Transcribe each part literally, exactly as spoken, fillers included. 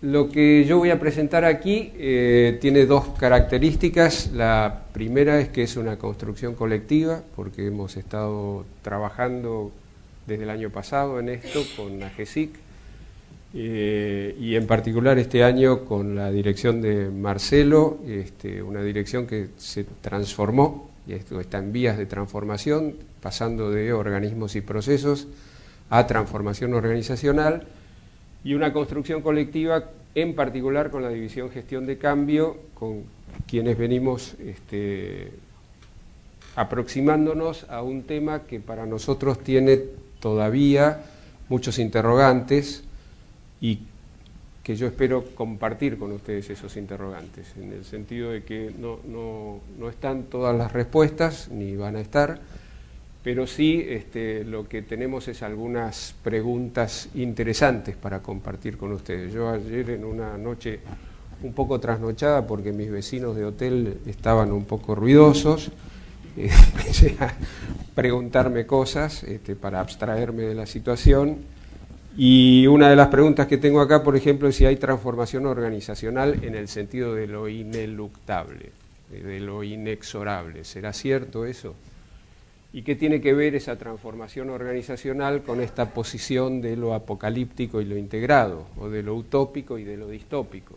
Lo que yo voy a presentar aquí eh, tiene dos características. La primera es que es una construcción colectiva, porque hemos estado trabajando desde el año pasado en esto con AGESIC, eh, y en particular este año con la dirección de Marcelo, este, una dirección que se transformó, y esto está en vías de transformación, pasando de organismos y procesos a transformación organizacional, y una construcción colectiva, en particular con la División Gestión de Cambio, con quienes venimos este, aproximándonos a un tema que para nosotros tiene todavía muchos interrogantes y que yo espero compartir con ustedes esos interrogantes, en el sentido de que no, no, no están todas las respuestas, ni van a estar, pero sí este, lo que tenemos es algunas preguntas interesantes para compartir con ustedes. Yo ayer en una noche un poco trasnochada, porque mis vecinos de hotel estaban un poco ruidosos, eh, empecé a preguntarme cosas este, para abstraerme de la situación, y una de las preguntas que tengo acá, por ejemplo, es si hay transformación organizacional en el sentido de lo ineluctable, de lo inexorable. ¿Será cierto eso? ¿Y qué tiene que ver esa transformación organizacional con esta posición de lo apocalíptico y lo integrado, o de lo utópico y de lo distópico?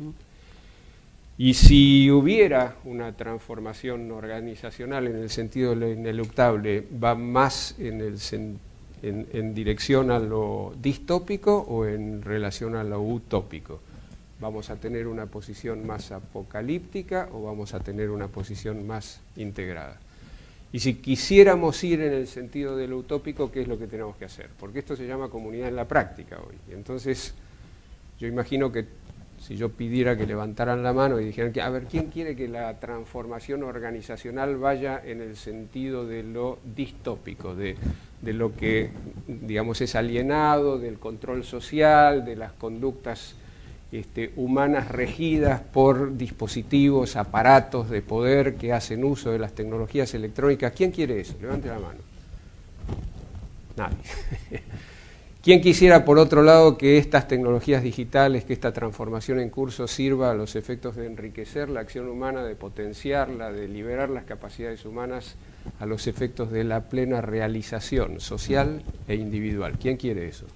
Y si hubiera una transformación organizacional en el sentido de lo ineluctable, ¿va más en, el, en, en dirección a lo distópico o en relación a lo utópico? ¿Vamos a tener una posición más apocalíptica o vamos a tener una posición más integrada? Y si quisiéramos ir en el sentido de lo utópico, ¿qué es lo que tenemos que hacer? Porque esto se llama comunidad en la práctica hoy. Y entonces, yo imagino que si yo pidiera que levantaran la mano y dijeran, que, a ver, ¿quién quiere que la transformación organizacional vaya en el sentido de lo distópico, de, de lo que, digamos, es alienado, del control social, de las conductas Este, humanas regidas por dispositivos, aparatos de poder que hacen uso de las tecnologías electrónicas? ¿Quién quiere eso? Levante la mano. Nadie. ¿Quién quisiera, por otro lado, que estas tecnologías digitales, que esta transformación en curso sirva a los efectos de enriquecer la acción humana, de potenciarla, de liberar las capacidades humanas a los efectos de la plena realización social e individual? ¿Quién quiere eso?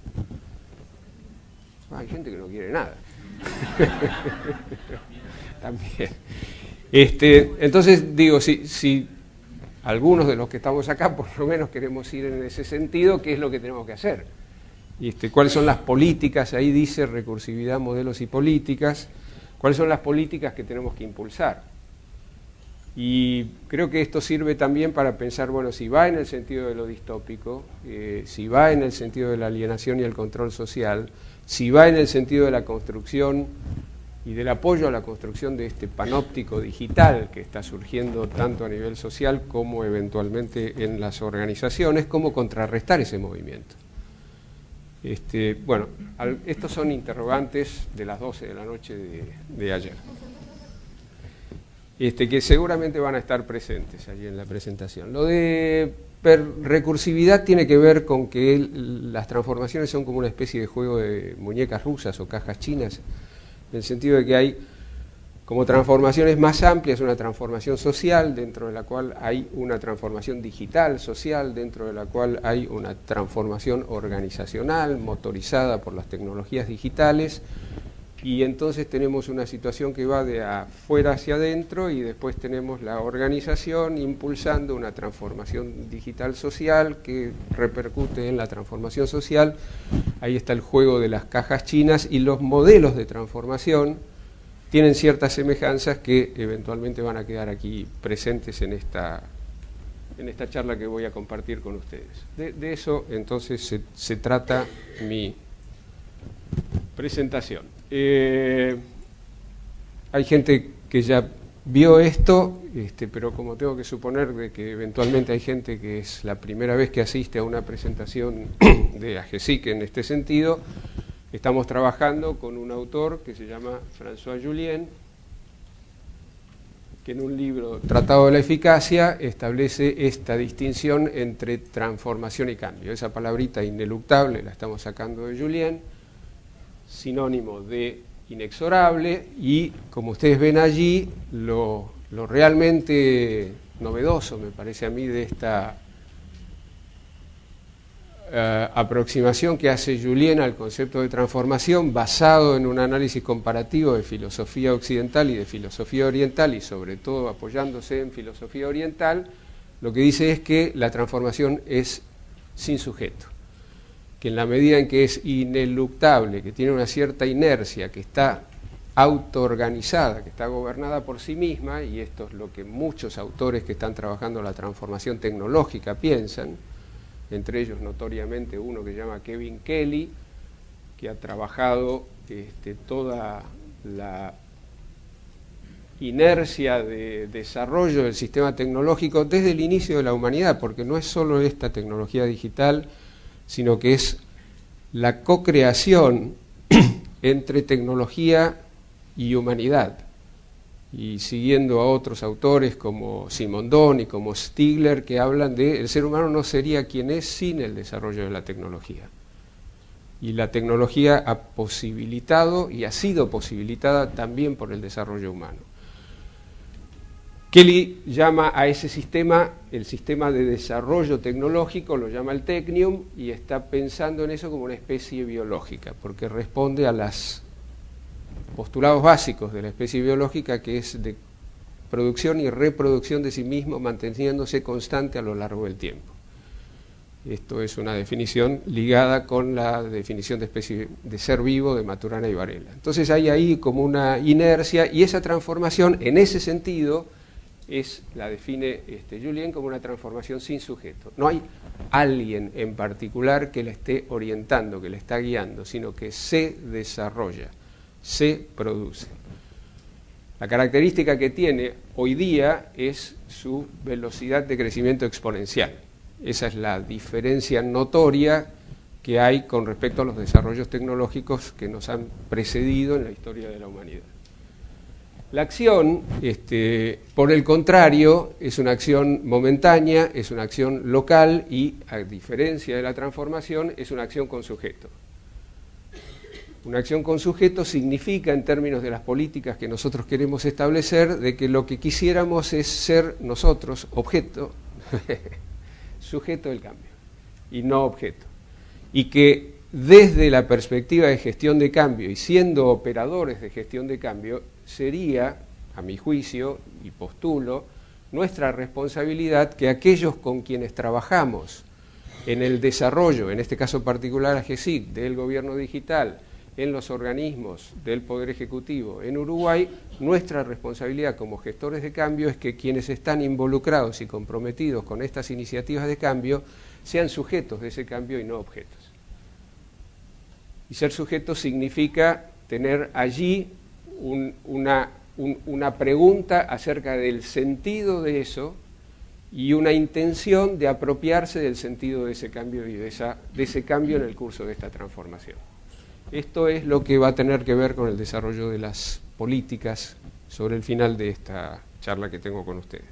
Hay gente que no quiere nada. También. Este, entonces, digo, si, si algunos de los que estamos acá por lo menos queremos ir en ese sentido, ¿qué es lo que tenemos que hacer? Este, ¿cuáles son las políticas? Ahí dice recursividad, modelos y políticas. ¿Cuáles son las políticas que tenemos que impulsar? Y creo que esto sirve también para pensar, bueno, si va en el sentido de lo distópico, eh, si va en el sentido de la alienación y el control social, si va en el sentido de la construcción y del apoyo a la construcción de este panóptico digital que está surgiendo tanto a nivel social como eventualmente en las organizaciones, ¿cómo contrarrestar ese movimiento? Este, bueno, al, estos son interrogantes de las doce de la noche de, de ayer, este, que seguramente van a estar presentes allí en la presentación. Lo de Per recursividad tiene que ver con que el, las transformaciones son como una especie de juego de muñecas rusas o cajas chinas, en el sentido de que hay como transformaciones más amplias, una transformación social, dentro de la cual hay una transformación digital social, dentro de la cual hay una transformación organizacional, motorizada por las tecnologías digitales, y entonces tenemos una situación que va de afuera hacia adentro, y después tenemos la organización impulsando una transformación digital social que repercute en la transformación social. Ahí está el juego de las cajas chinas, y los modelos de transformación tienen ciertas semejanzas que eventualmente van a quedar aquí presentes en esta, en esta charla que voy a compartir con ustedes. De, de eso entonces se, se trata mi presentación. Eh, hay gente que ya vio esto, este, pero como tengo que suponer de que eventualmente hay gente que es la primera vez que asiste a una presentación de AGESIC en este sentido, estamos trabajando con un autor que se llama François Julien, que en un libro, Tratado de la Eficacia, establece esta distinción entre transformación y cambio. Esa palabrita ineluctable la estamos sacando de Julien, sinónimo de inexorable y, como ustedes ven allí, lo, lo realmente novedoso, me parece a mí, de esta uh, aproximación que hace Julien al concepto de transformación, basado en un análisis comparativo de filosofía occidental y de filosofía oriental, y sobre todo apoyándose en filosofía oriental, lo que dice es que la transformación es sin sujeto, que en la medida en que es ineluctable, que tiene una cierta inercia, que está autoorganizada, que está gobernada por sí misma, y esto es lo que muchos autores que están trabajando la transformación tecnológica piensan, entre ellos notoriamente uno que se llama Kevin Kelly, que ha trabajado este, toda la inercia de desarrollo del sistema tecnológico desde el inicio de la humanidad, porque no es solo esta tecnología digital, sino que es la co-creación entre tecnología y humanidad. Y siguiendo a otros autores como Simondon y como Stigler, que hablan de el ser humano no sería quien es sin el desarrollo de la tecnología. Y la tecnología ha posibilitado y ha sido posibilitada también por el desarrollo humano. Kelly llama a ese sistema, el sistema de desarrollo tecnológico, lo llama el Technium, y está pensando en eso como una especie biológica, porque responde a los postulados básicos de la especie biológica, que es de producción y reproducción de sí mismo, manteniéndose constante a lo largo del tiempo. Esto es una definición ligada con la definición de especie de ser vivo de Maturana y Varela. Entonces hay ahí como una inercia, y esa transformación, en ese sentido, es, la define este, Julien como una transformación sin sujeto. No hay alguien en particular que la esté orientando, que la está guiando, sino que se desarrolla, se produce. La característica que tiene hoy día es su velocidad de crecimiento exponencial. Esa es la diferencia notoria que hay con respecto a los desarrollos tecnológicos que nos han precedido en la historia de la humanidad. La acción, este, por el contrario, es una acción momentánea, es una acción local y, a diferencia de la transformación, es una acción con sujeto. Una acción con sujeto significa, en términos de las políticas que nosotros queremos establecer, de que lo que quisiéramos es ser nosotros objeto, sujeto del cambio, y no objeto. Y que desde la perspectiva de gestión de cambio y siendo operadores de gestión de cambio, sería, a mi juicio y postulo, nuestra responsabilidad que aquellos con quienes trabajamos en el desarrollo, en este caso particular a GESIC, del gobierno digital, en los organismos del Poder Ejecutivo en Uruguay, nuestra responsabilidad como gestores de cambio es que quienes están involucrados y comprometidos con estas iniciativas de cambio sean sujetos de ese cambio y no objetos. Y ser sujeto significa tener allí un, una, un, una pregunta acerca del sentido de eso y una intención de apropiarse del sentido de ese cambio y de, esa, de ese cambio en el curso de esta transformación. Esto es lo que va a tener que ver con el desarrollo de las políticas sobre el final de esta charla que tengo con ustedes.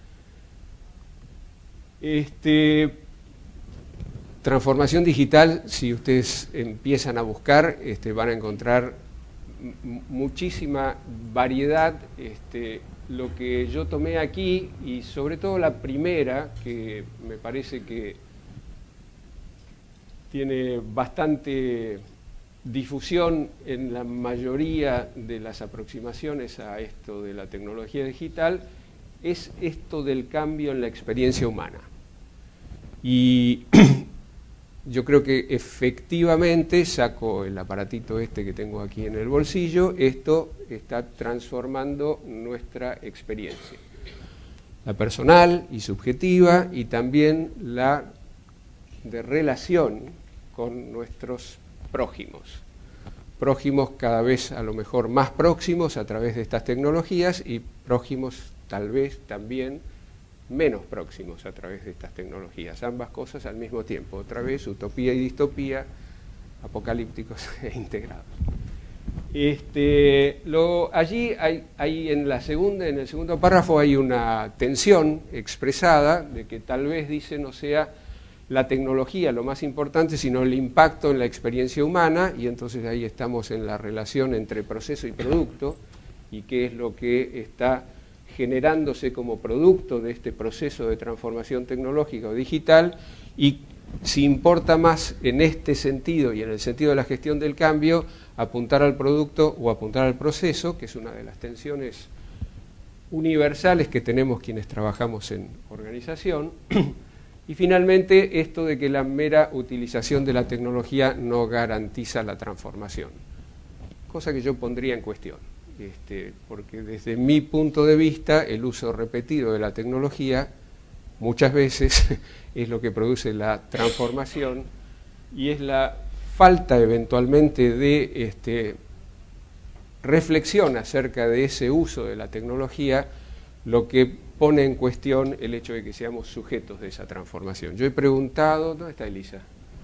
Este... Transformación digital, si ustedes empiezan a buscar, este, van a encontrar muchísima variedad. Este, lo que yo tomé aquí, y sobre todo la primera, que me parece que tiene bastante difusión en la mayoría de las aproximaciones a esto de la tecnología digital, es esto del cambio en la experiencia humana. Y yo creo que efectivamente, saco el aparatito este que tengo aquí en el bolsillo, esto está transformando nuestra experiencia, la personal y subjetiva, y también la de relación con nuestros prójimos. Prójimos cada vez a lo mejor más próximos a través de estas tecnologías, y prójimos tal vez también menos próximos a través de estas tecnologías, ambas cosas al mismo tiempo, otra vez utopía y distopía, apocalípticos e integrados. Este, lo, allí hay, hay en la segunda, en el segundo párrafo hay una tensión expresada de que tal vez, dice, no sea la tecnología lo más importante, sino el impacto en la experiencia humana, y entonces ahí estamos en la relación entre proceso y producto, y qué es lo que está generándose como producto de este proceso de transformación tecnológica o digital, y si importa más en este sentido y en el sentido de la gestión del cambio, apuntar al producto o apuntar al proceso, que es una de las tensiones universales que tenemos quienes trabajamos en organización. Y finalmente, esto de que la mera utilización de la tecnología no garantiza la transformación, cosa que yo pondría en cuestión, este, porque desde mi punto de vista el uso repetido de la tecnología muchas veces es lo que produce la transformación, y es la falta eventualmente de este, reflexión acerca de ese uso de la tecnología lo que pone en cuestión el hecho de que seamos sujetos de esa transformación. Yo he preguntado, ¿dónde está Elisa?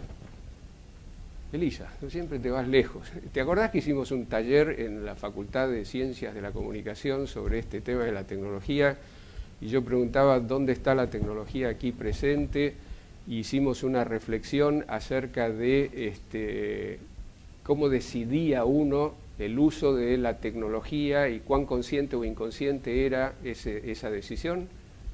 Elisa, tú siempre te vas lejos. ¿Te acordás que hicimos un taller en la Facultad de Ciencias de la Comunicación sobre este tema de la tecnología? Y yo preguntaba dónde está la tecnología aquí presente, y hicimos una reflexión acerca de este, cómo decidía uno el uso de la tecnología y cuán consciente o inconsciente era ese, esa decisión.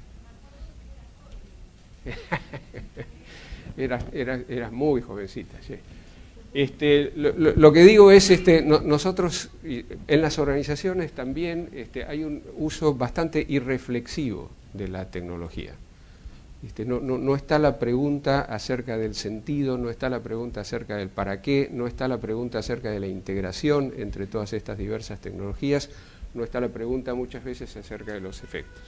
eras, eras, eras muy jovencita, sí. Este, lo, lo, lo que digo es, este, no, nosotros en las organizaciones también este, hay un uso bastante irreflexivo de la tecnología. Este, no, no, no está la pregunta acerca del sentido, no está la pregunta acerca del para qué, no está la pregunta acerca de la integración entre todas estas diversas tecnologías, no está la pregunta muchas veces acerca de los efectos.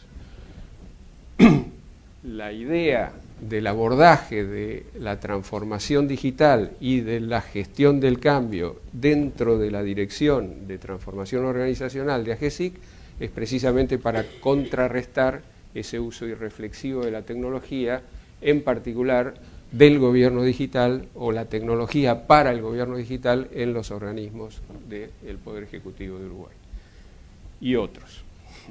La idea del abordaje de la transformación digital y de la gestión del cambio dentro de la dirección de transformación organizacional de AGESIC es precisamente para contrarrestar ese uso irreflexivo de la tecnología, en particular del gobierno digital o la tecnología para el gobierno digital en los organismos del Poder Ejecutivo de Uruguay y otros.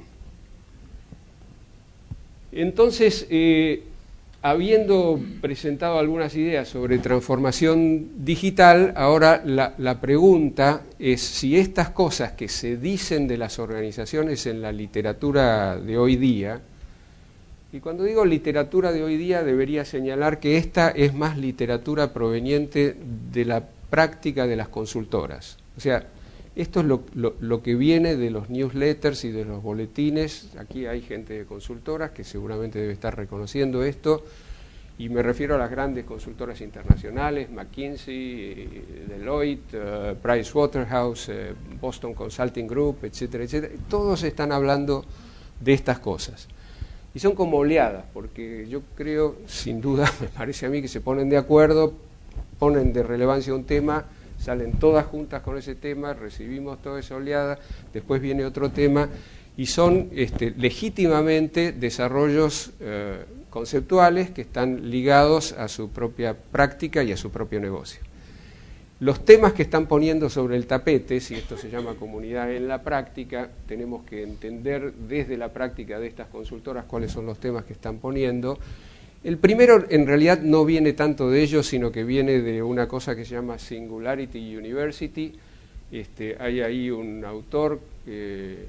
Entonces, eh, habiendo presentado algunas ideas sobre transformación digital, ahora la, la pregunta es si estas cosas que se dicen de las organizaciones en la literatura de hoy día, y cuando digo literatura de hoy día debería señalar que esta es más literatura proveniente de la práctica de las consultoras. O sea, esto es lo, lo, lo que viene de los newsletters y de los boletines. Aquí hay gente de consultoras que seguramente debe estar reconociendo esto, y me refiero a las grandes consultoras internacionales, McKinsey, Deloitte, uh, Pricewaterhouse, uh, Boston Consulting Group, etcétera, etcétera. Todos están hablando de estas cosas. Y son como oleadas, porque yo creo, sin duda, me parece a mí que se ponen de acuerdo, ponen de relevancia un tema, salen todas juntas con ese tema, recibimos toda esa oleada, después viene otro tema, y son este, legítimamente desarrollos eh, conceptuales que están ligados a su propia práctica y a su propio negocio. Los temas que están poniendo sobre el tapete, si esto se llama comunidad en la práctica, tenemos que entender desde la práctica de estas consultoras cuáles son los temas que están poniendo. El primero en realidad no viene tanto de ellos, sino que viene de una cosa que se llama Singularity University. Este, hay ahí un autor eh,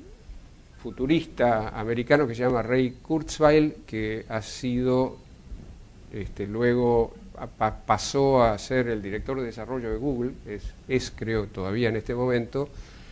futurista americano que se llama Ray Kurzweil, que ha sido este, luego pa pasó a ser el director de desarrollo de Google, es, es creo todavía en este momento.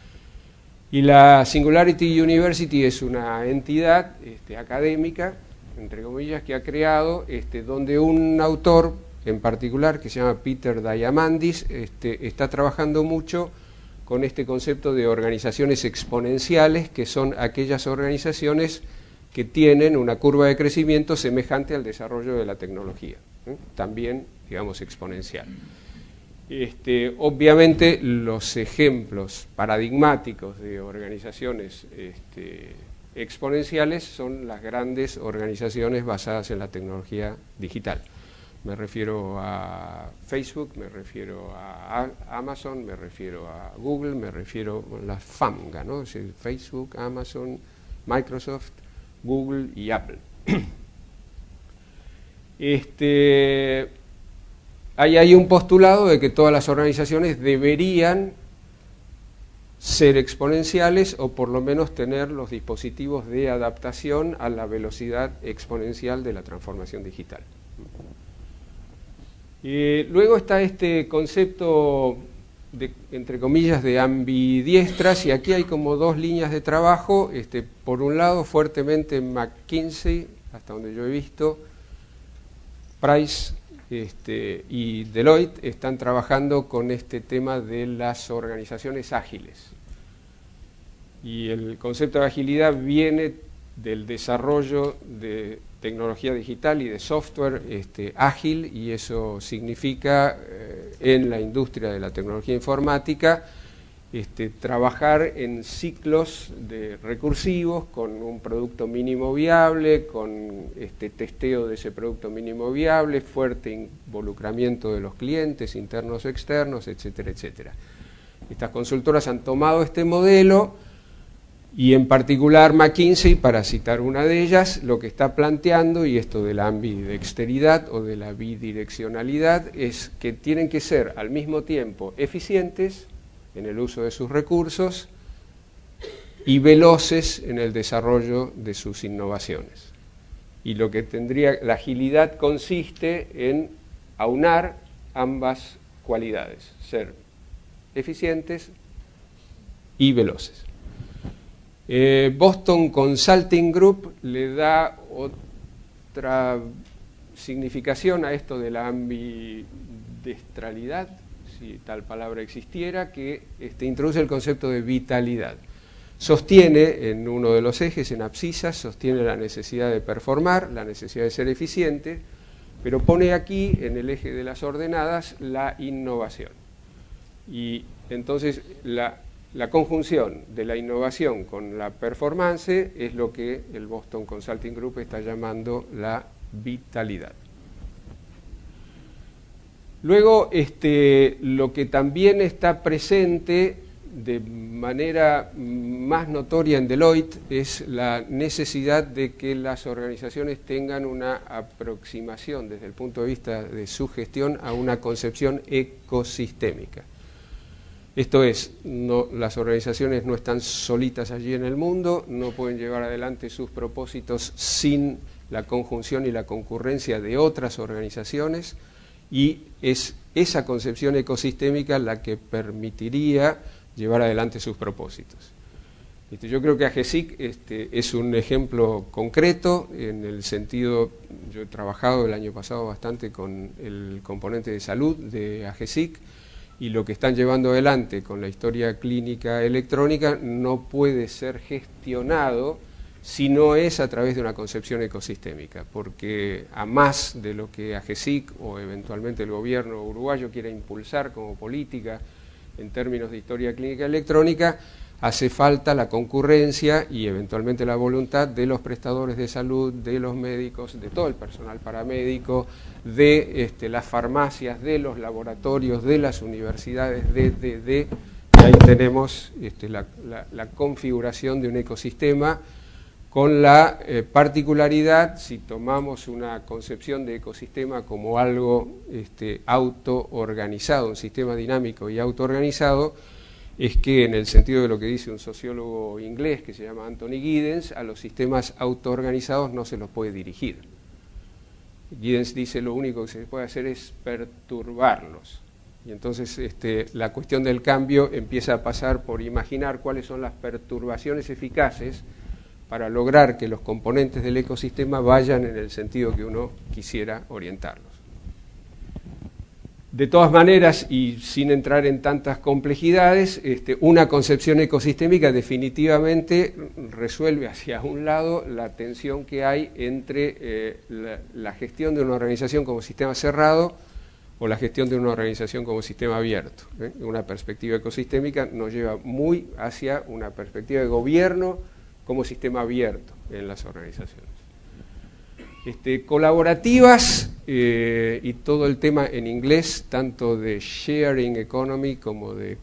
Y la Singularity University es una entidad este, académica, entre comillas, que ha creado, este, donde un autor en particular, que se llama Peter Diamandis, este, está trabajando mucho con este concepto de organizaciones exponenciales, que son aquellas organizaciones que tienen una curva de crecimiento semejante al desarrollo de la tecnología, ¿eh? También, digamos, exponencial. Este, obviamente, los ejemplos paradigmáticos de organizaciones este, exponenciales son las grandes organizaciones basadas en la tecnología digital. Me refiero a Facebook, me refiero a Amazon, me refiero a Google, me refiero a la FAMGA, ¿no? Es decir, Facebook, Amazon, Microsoft, Google y Apple. Este, hay ahí un postulado de que todas las organizaciones deberían ser exponenciales o por lo menos tener los dispositivos de adaptación a la velocidad exponencial de la transformación digital. Eh, luego está este concepto, de, entre comillas, de ambidiestras, y aquí hay como dos líneas de trabajo. Este, por un lado, fuertemente McKinsey, hasta donde yo he visto, Price este, y Deloitte están trabajando con este tema de las organizaciones ágiles. Y el concepto de agilidad viene del desarrollo de tecnología digital y de software este, ágil, y eso significa eh, en la industria de la tecnología informática este, trabajar en ciclos de recursivos con un producto mínimo viable, con este, testeo de ese producto mínimo viable, fuerte involucramiento de los clientes internos o externos, etcétera, etcétera. Estas consultoras han tomado este modelo, y en particular McKinsey, para citar una de ellas, lo que está planteando, y esto de la ambidexteridad o de la bidireccionalidad, es que tienen que ser al mismo tiempo eficientes en el uso de sus recursos y veloces en el desarrollo de sus innovaciones. Y lo que tendría, la agilidad consiste en aunar ambas cualidades, ser eficientes y veloces. Eh, Boston Consulting Group le da otra significación a esto de la ambidestralidad, si tal palabra existiera, que este, introduce el concepto de vitalidad. Sostiene en uno de los ejes, en abscisas, sostiene la necesidad de performar, la necesidad de ser eficiente, pero pone aquí, en el eje de las ordenadas, la innovación. Y entonces la La conjunción de la innovación con la performance es lo que el Boston Consulting Group está llamando la vitalidad. Luego, este, lo que también está presente de manera más notoria en Deloitte es la necesidad de que las organizaciones tengan una aproximación desde el punto de vista de su gestión a una concepción ecosistémica. Esto es, no, las organizaciones no están solitas allí en el mundo, no pueden llevar adelante sus propósitos sin la conjunción y la concurrencia de otras organizaciones, y es esa concepción ecosistémica la que permitiría llevar adelante sus propósitos. Este, yo creo que AGESIC este, es un ejemplo concreto en el sentido, yo he trabajado el año pasado bastante con el componente de salud de AGESIC, y lo que están llevando adelante con la historia clínica electrónica no puede ser gestionado si no es a través de una concepción ecosistémica, porque a más de lo que AGESIC o eventualmente el gobierno uruguayo quiera impulsar como política en términos de historia clínica electrónica, hace falta la concurrencia y eventualmente la voluntad de los prestadores de salud, de los médicos, de todo el personal paramédico, de este, las farmacias, de los laboratorios, de las universidades, de, de, de y ahí tenemos este, la, la, la configuración de un ecosistema con la eh, particularidad, si tomamos una concepción de ecosistema como algo este, autoorganizado, un sistema dinámico y autoorganizado, es que en el sentido de lo que dice un sociólogo inglés que se llama Anthony Giddens, a los sistemas autoorganizados no se los puede dirigir. Giddens dice lo único que se puede hacer es perturbarlos. Y entonces este, la cuestión del cambio empieza a pasar por imaginar cuáles son las perturbaciones eficaces para lograr que los componentes del ecosistema vayan en el sentido que uno quisiera orientarlos. De todas maneras, y sin entrar en tantas complejidades, este, una concepción ecosistémica definitivamente resuelve hacia un lado la tensión que hay entre eh, la, la gestión de una organización como sistema cerrado o la gestión de una organización como sistema abierto. ¿eh? Una perspectiva ecosistémica nos lleva muy hacia una perspectiva de gobierno como sistema abierto en las organizaciones. Este, colaborativas eh, y todo el tema en inglés, tanto de sharing economy como de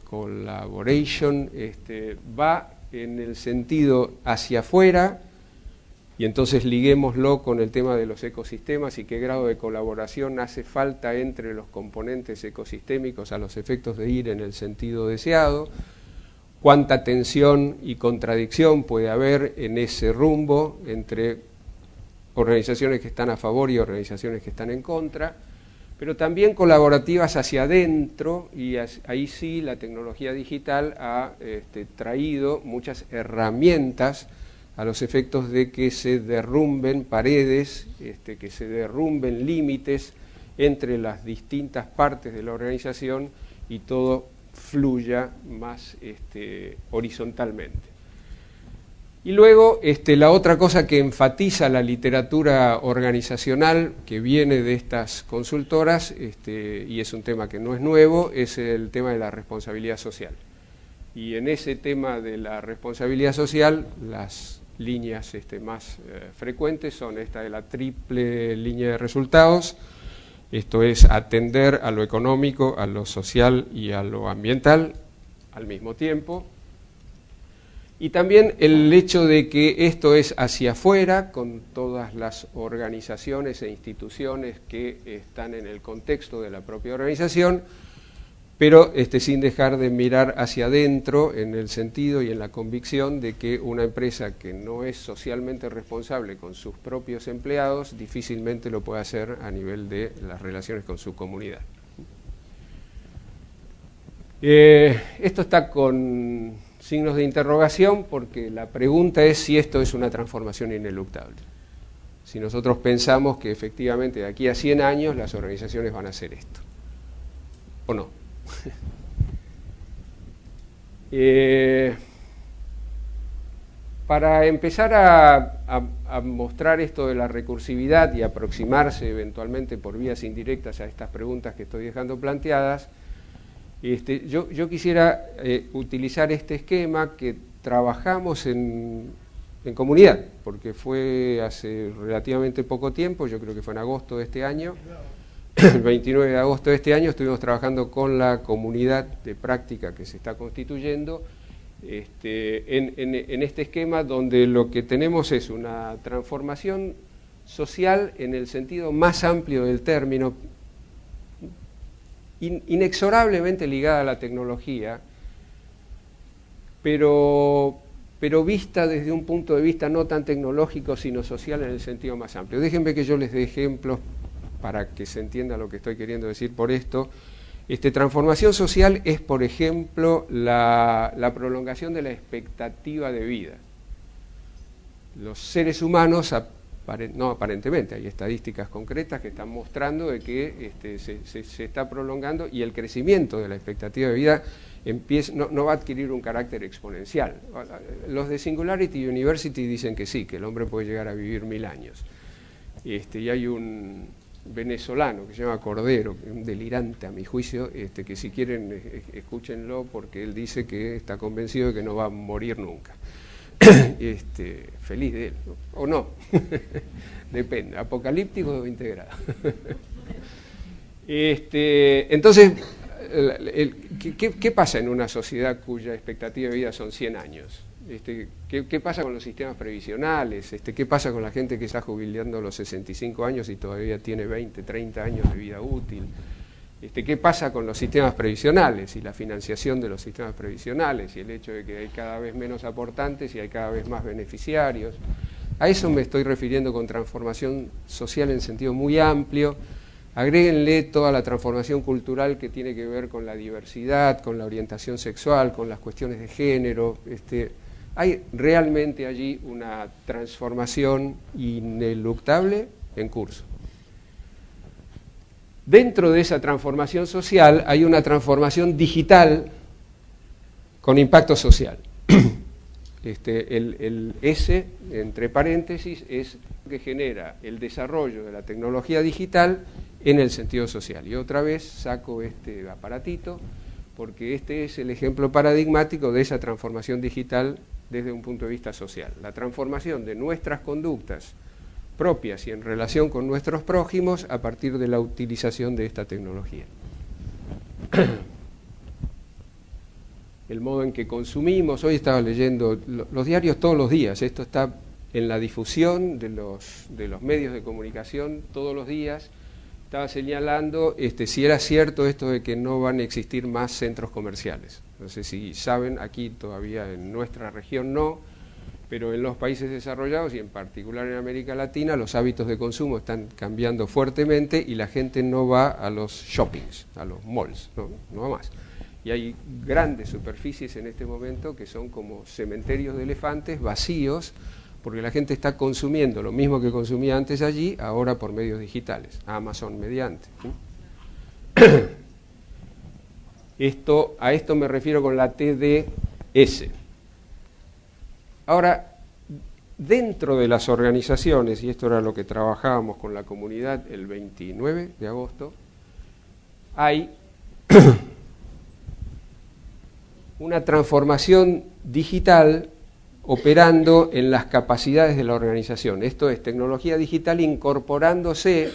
collaboration, este, va en el sentido hacia afuera y entonces liguémoslo con el tema de los ecosistemas y qué grado de colaboración hace falta entre los componentes ecosistémicos a los efectos de ir en el sentido deseado, cuánta tensión y contradicción puede haber en ese rumbo entre organizaciones que están a favor y organizaciones que están en contra, pero también colaborativas hacia adentro, y ahí sí la tecnología digital ha este, traído muchas herramientas a los efectos de que se derrumben paredes, este, que se derrumben límites entre las distintas partes de la organización y todo fluya más este, horizontalmente. Y luego, este, la otra cosa que enfatiza la literatura organizacional que viene de estas consultoras, este, y es un tema que no es nuevo, es el tema de la responsabilidad social. Y en ese tema de la responsabilidad social, las líneas este, más eh, frecuentes son esta de la triple línea de resultados, esto es atender a lo económico, a lo social y a lo ambiental al mismo tiempo. Y también el hecho de que esto es hacia afuera, con todas las organizaciones e instituciones que están en el contexto de la propia organización, pero este, sin dejar de mirar hacia adentro en el sentido y en la convicción de que una empresa que no es socialmente responsable con sus propios empleados difícilmente lo puede hacer a nivel de las relaciones con su comunidad. Eh, esto está con signos de interrogación porque la pregunta es si esto es una transformación ineluctable. Si nosotros pensamos que efectivamente de aquí a cien años las organizaciones van a hacer esto, ¿o no? eh, para empezar a, a, a mostrar esto de la recursividad y aproximarse eventualmente por vías indirectas a estas preguntas que estoy dejando planteadas, Este, yo, yo quisiera eh, utilizar este esquema que trabajamos en, en comunidad, porque fue hace relativamente poco tiempo, yo creo que fue en agosto de este año, el veintinueve de agosto de este año estuvimos trabajando con la comunidad de práctica que se está constituyendo este, en, en, en este esquema donde lo que tenemos es una transformación social en el sentido más amplio del término, inexorablemente ligada a la tecnología, pero, pero vista desde un punto de vista no tan tecnológico, sino social en el sentido más amplio. Déjenme que yo les dé ejemplos para que se entienda lo que estoy queriendo decir por esto. Este, transformación social es, por ejemplo, la, la prolongación de la expectativa de vida. Los seres humanos, no aparentemente, hay estadísticas concretas que están mostrando de que este, se, se, se está prolongando y el crecimiento de la expectativa de vida empieza, no, no va a adquirir un carácter exponencial. Los de Singularity University dicen que sí, que el hombre puede llegar a vivir mil años. Este, y hay un venezolano que se llama Cordero, un delirante a mi juicio, este, que si quieren escúchenlo porque él dice que está convencido de que no va a morir nunca. Este, feliz de él, ¿no? O no, depende, apocalíptico o integrado. este, entonces, el, el, ¿qué, ¿qué pasa en una sociedad cuya expectativa de vida son cien años? Este, ¿qué, ¿Qué pasa con los sistemas previsionales? Este, ¿Qué pasa con la gente que está jubilando a los sesenta y cinco años y todavía tiene veinte, treinta años de vida útil? Este, ¿Qué pasa con los sistemas previsionales y la financiación de los sistemas previsionales y el hecho de que hay cada vez menos aportantes y hay cada vez más beneficiarios? A eso me estoy refiriendo con transformación social en sentido muy amplio. Agréguenle toda la transformación cultural que tiene que ver con la diversidad, con la orientación sexual, con las cuestiones de género. Este, hay realmente allí una transformación ineluctable en curso. Dentro de esa transformación social hay una transformación digital con impacto social. Este, el, el S, entre paréntesis, es lo que genera el desarrollo de la tecnología digital en el sentido social. Y otra vez saco este aparatito porque este es el ejemplo paradigmático de esa transformación digital desde un punto de vista social. La transformación de nuestras conductas propias y en relación con nuestros prójimos a partir de la utilización de esta tecnología. El modo en que consumimos, hoy estaba leyendo los diarios todos los días, esto está en la difusión de los, de los medios de comunicación todos los días estaba señalando este, si era cierto esto de que no van a existir más centros comerciales. No sé si saben, aquí todavía en nuestra región no, pero en los países desarrollados y en particular en América Latina los hábitos de consumo están cambiando fuertemente y la gente no va a los shoppings, a los malls, no, no va más. Y hay grandes superficies en este momento que son como cementerios de elefantes vacíos, porque la gente está consumiendo lo mismo que consumía antes allí, ahora por medios digitales, Amazon mediante. ¿Sí? Esto, a esto me refiero con la T D S. Ahora, dentro de las organizaciones, y esto era lo que trabajábamos con la comunidad el veintinueve de agosto, hay una transformación digital operando en las capacidades de la organización. Esto es tecnología digital incorporándose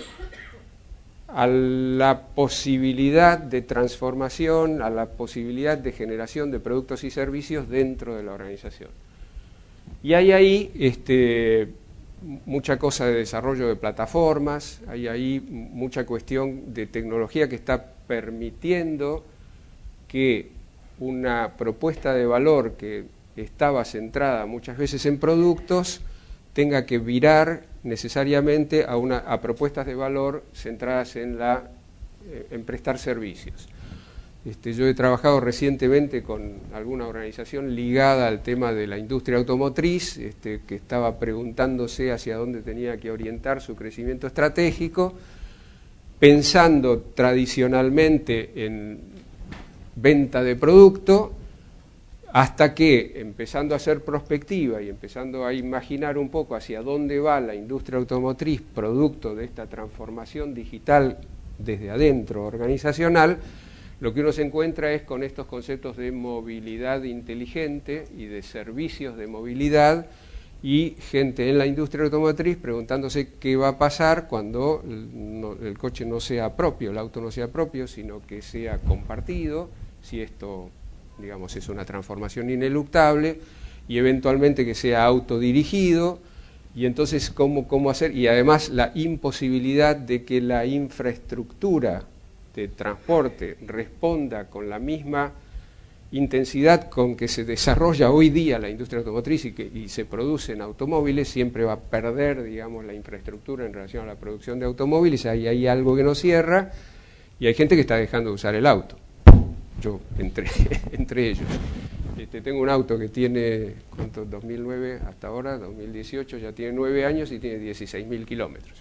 a la posibilidad de transformación, a la posibilidad de generación de productos y servicios dentro de la organización. Y hay ahí este, mucha cosa de desarrollo de plataformas, hay ahí mucha cuestión de tecnología que está permitiendo que una propuesta de valor que estaba centrada muchas veces en productos tenga que virar necesariamente a, una, a propuestas de valor centradas en, la, eh, en prestar servicios. Este, yo he trabajado recientemente con alguna organización ligada al tema de la industria automotriz, este, que estaba preguntándose hacia dónde tenía que orientar su crecimiento estratégico, pensando tradicionalmente en venta de producto, hasta que, empezando a hacer prospectiva y empezando a imaginar un poco hacia dónde va la industria automotriz, producto de esta transformación digital desde adentro organizacional, lo que uno se encuentra es con estos conceptos de movilidad inteligente y de servicios de movilidad, y gente en la industria automotriz preguntándose qué va a pasar cuando el, no, el coche no sea propio, el auto no sea propio, sino que sea compartido, si esto, digamos, es una transformación ineluctable, y eventualmente que sea autodirigido, y entonces cómo, cómo hacer, y además la imposibilidad de que la infraestructura de transporte responda con la misma intensidad con que se desarrolla hoy día la industria automotriz y que y se producen automóviles, siempre va a perder, digamos, la infraestructura en relación a la producción de automóviles. Ahí hay algo que no cierra y hay gente que está dejando de usar el auto. Yo entre, entre ellos. Este, tengo un auto que tiene, ¿cuánto? dos mil nueve hasta ahora, dos mil dieciocho, ya tiene nueve años y tiene dieciséis mil kilómetros.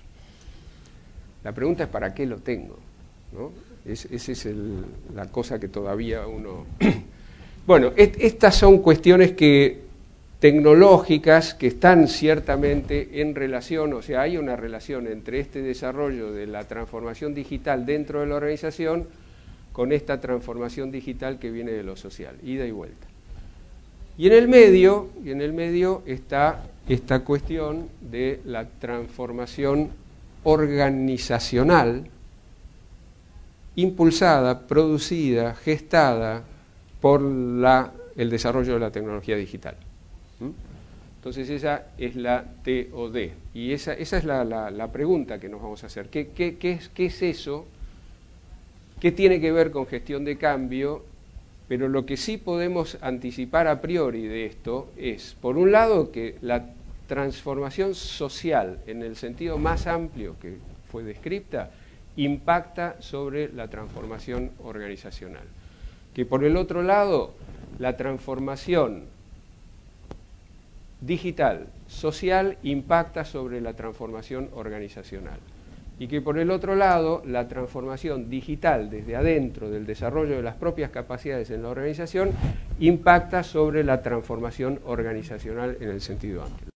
La pregunta es ¿para qué lo tengo? ¿No? Es, esa es el, la cosa que todavía uno... Bueno, est estas son cuestiones que tecnológicas que están ciertamente en relación, o sea, hay una relación entre este desarrollo de la transformación digital dentro de la organización con esta transformación digital que viene de lo social, ida y vuelta. Y en el medio, y en el medio está esta cuestión de la transformación organizacional impulsada, producida, gestada por la, el desarrollo de la tecnología digital. ¿Mm? Entonces esa es la T O D. Y esa, esa es la, la, la pregunta que nos vamos a hacer. ¿Qué, qué, qué, es, ¿Qué es eso? ¿Qué tiene que ver con gestión de cambio? Pero lo que sí podemos anticipar a priori de esto es, por un lado, que la transformación social, en el sentido más amplio que fue descrita, impacta sobre la transformación organizacional. Que por el otro lado, la transformación digital, social, impacta sobre la transformación organizacional. Y que por el otro lado, la transformación digital desde adentro del desarrollo de las propias capacidades en la organización impacta sobre la transformación organizacional en el sentido amplio.